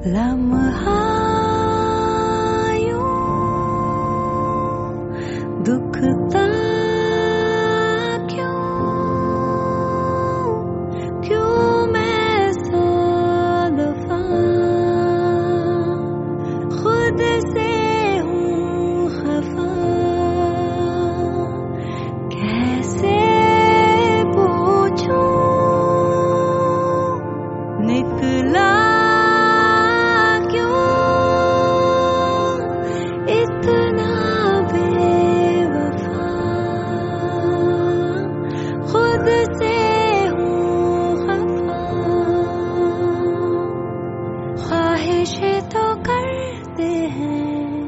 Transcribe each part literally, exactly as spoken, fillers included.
लम्हा यूं दुखता क्यों क्यों मैं सौ दफा खुद से हूँ खफा कैसे पूछूं निकला तो करते हैं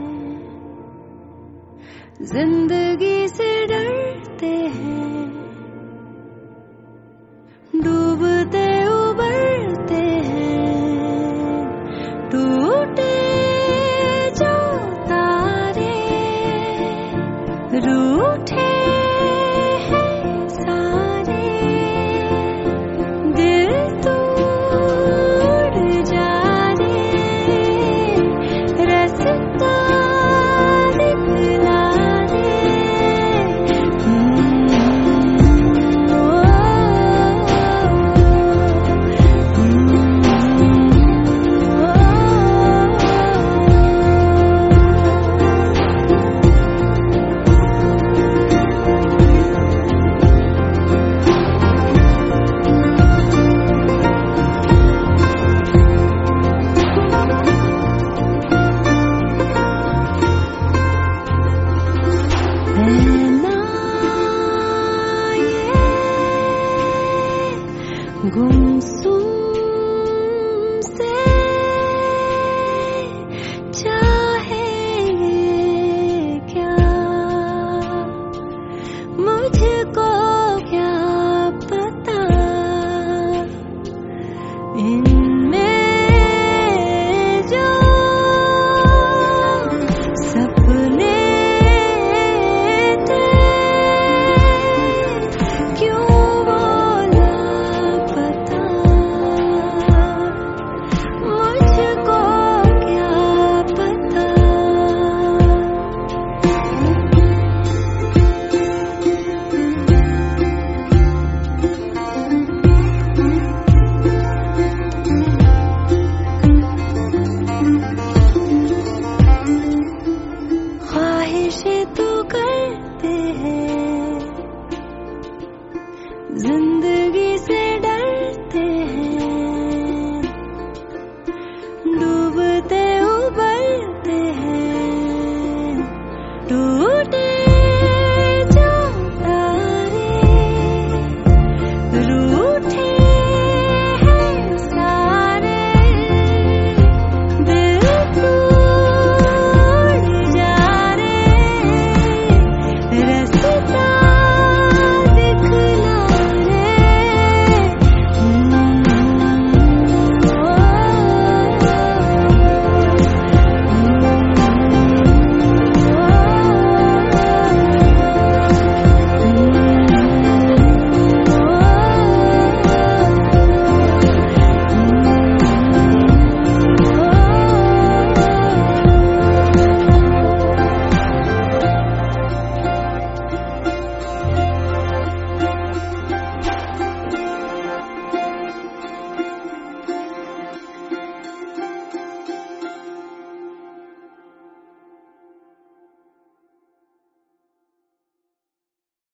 जिंदगी से डरते हैं डूबते उबरते हैं टूटे जो तारे रूठे हैं सारे दिल टूट जा गुमसुम से चाहेंगे क्या मुझको क्या पता इनमें जो सपने थे क्यों तो करते हैं जिंदगी से डरते हैं डूबते उबरते हैं।